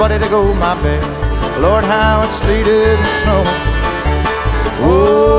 nobody to go my bear. Lord, how it sleeted and snowed. Oh,